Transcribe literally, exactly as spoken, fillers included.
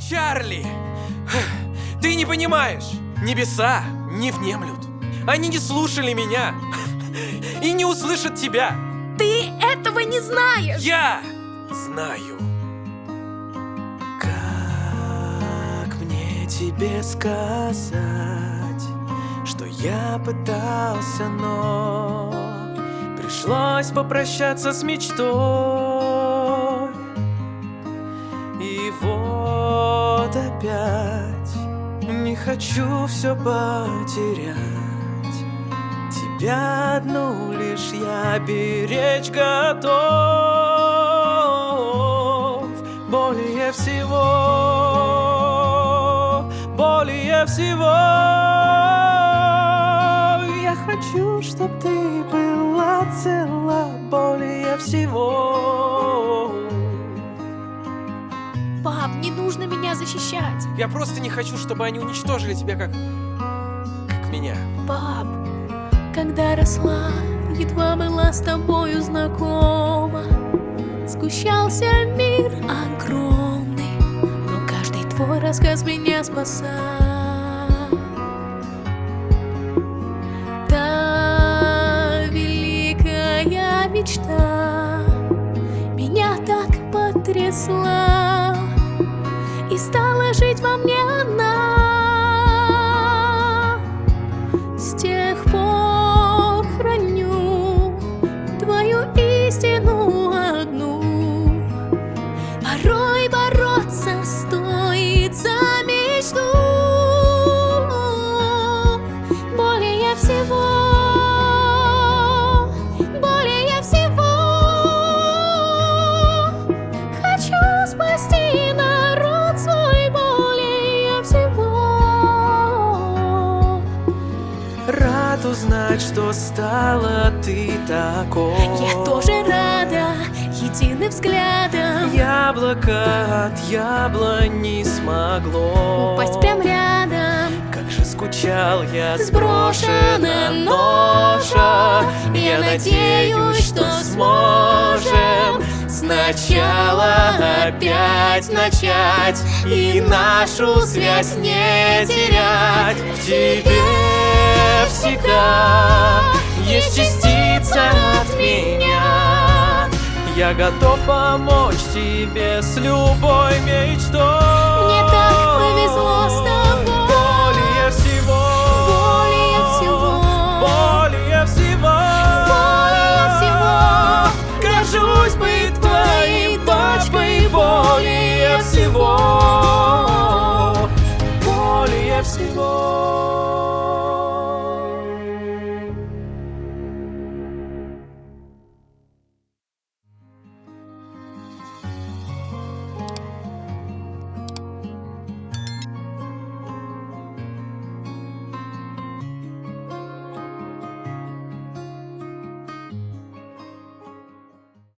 Чарли, ты не понимаешь, небеса не внемлют. Они не слушали меня и не услышат тебя. Ты этого не знаешь. Я знаю. Как мне тебе сказать, что я пытался, но пришлось попрощаться с мечтой. И вот опять не хочу все потерять. Тебя одну лишь я беречь готов. Более всего, более всего я хочу, чтоб ты была цела. Более всего. Пап, не нужно меня защищать. Я просто не хочу, чтобы они уничтожили тебя, как... как меня. Пап, когда росла, едва была с тобою знакома, сгущался мир огромный, но каждый твой рассказ меня спасал. Та великая мечта меня так потрясла, и стала жить во мне она. С тех пор храню твою истину одну. Порой бороться стоит за мечту. Более всего, более всего хочу спасти народ свой. Более всего рад узнать, что стала ты такой. я тоже рада единым взглядом Яблоко от яблони смогло упасть прям рядом. Как же скучал я, Сброшена сброшена ноша. Я надеюсь, что сможем сначала опять начать и нашу связь не терять. В тебе всегда есть частица от меня. Я готов помочь тебе с любой мечтой.